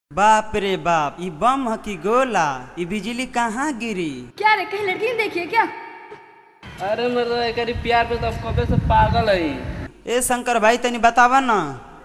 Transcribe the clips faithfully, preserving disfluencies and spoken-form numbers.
बाप रे बाप, ई बम ह की गोला? ई बिजली कहाँ गिरी? क्या रे, कहीं लड़की ने देखी है क्या? अरे मेरे एक प्यार पे तो कबे से पागल है। ए शंकर भाई तनी बतावा ना।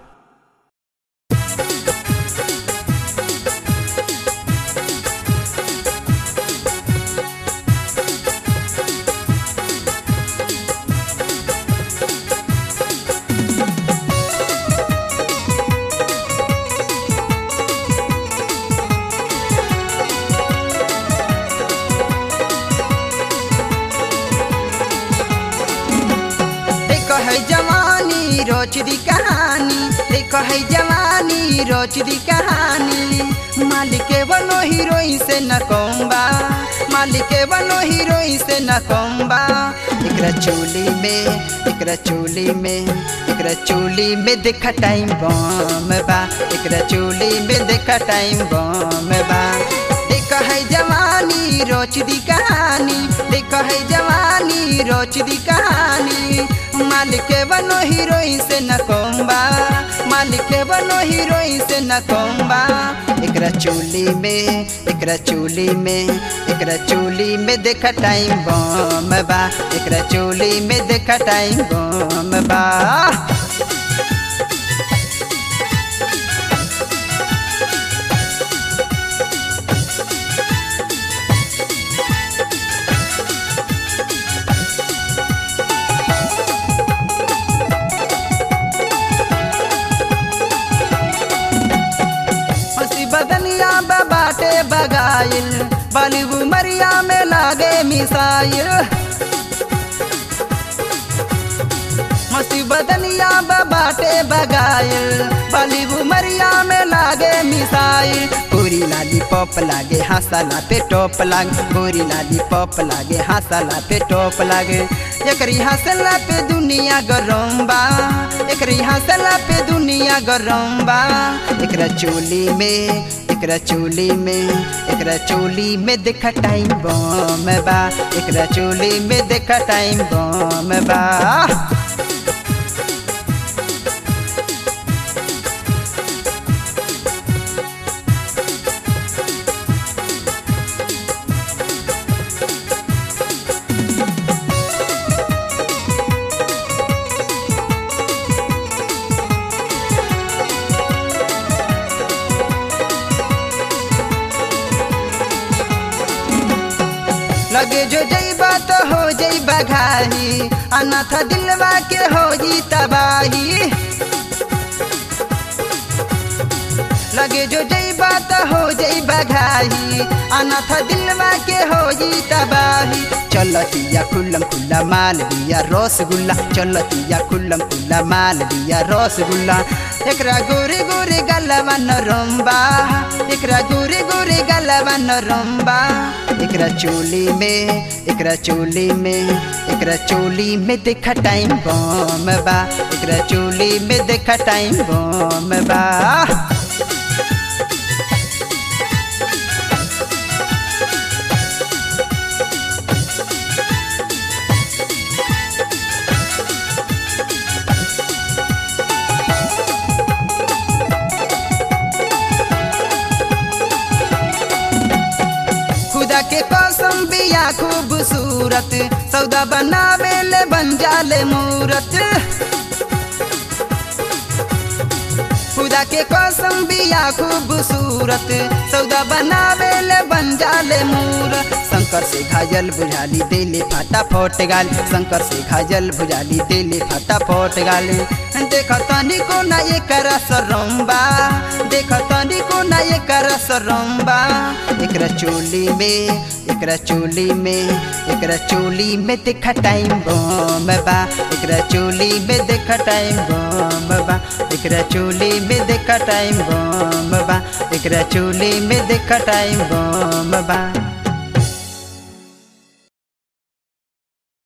है जवानी रोच दी कहानी, देखो है जवानी रोच दी कहानी। मालिक बनो हीरोइन से न कोम्बा, मालिक बनो हीरोइन से न कोम्बा। एकरा चोली में एकरा चोली में एकरा चोली में देखा टाइम बम बा, एकरा चोली में देखा टाइम बम बा। देखो है जवानी रोच दी कहानी, देखो है जवानी रोच दी कहानी। मालिक बनो हीरोइन से न कोम्बा, मालिक बनो हीरोइन से न कोम्बा। एकरा चोली में एकरा चोली में एकरा चोली में देखा टाइम बम बा, एकरा चोली में देखा टाइम बम बा। बदनिया बाटे बगाइल, बाली उमरिया में लागे मिसाइल। मस्ती बदनिया बाटे बगाइल, बाली उमरिया में लागे मिसाइल। गोरी लाली पॉप लागे हंसला पे टॉप लागे, गोरी लाली पॉप लागे हंसला पे टॉप लागे। एकरी हंसला पे दुनिया गरम बा, एकरी हंसला पे दुनिया गरम बा। एकरा चोली में एकरा चोली में एकरा चोली में देखा टाइम बम बा, एकरा चोली में देखा टाइम बम बा। लगे जो जईबा तो हो जईबा घाही, अनाथ दिलवा के हो जी तबाही। लगे जो जईबा तो हो जईबा घाही, अनाथ दिलवा के हो जी तबाही। चलतिया खुल्लम खुल्ला माल दिया रसगुल्ला, चलतिया खुल्लम खुल्ला माल दिया रसगुल्ला। एकरा गोरे गोरे गलवा नरम बा, एकरा गोरे गोरे गलवा नरम बा। एकरा चोली में एकरा चोली में एकरा चोली में देखा टाइम बम बा, एकरा चोली में देखा टाइम बम बा। खुदा के कसम बिया खूबसूरत, सौदा बनावे ले बन जाले मूरत। खुदा के कसम बिया खूबसूरत, सौदा बनावे ले बन जाले मूरत। शंकर से घायल बुझाली दिले फाटा फोट गाल, शंकर से घायल बुझाली दिले फाटा फोट गाल। देख तनी को ना ये करा सरम्बा, देख तनी को ना ये करा सरम्बा। एकरा चोली में एकरा चोली में एकरा चोली में देखा टाइम बम बा, एकरा चोली में देखा टाइम बम बा, एकरा चोली में देखा टाइम बम बा, एकरा चोली में देखा टाइम बम बा।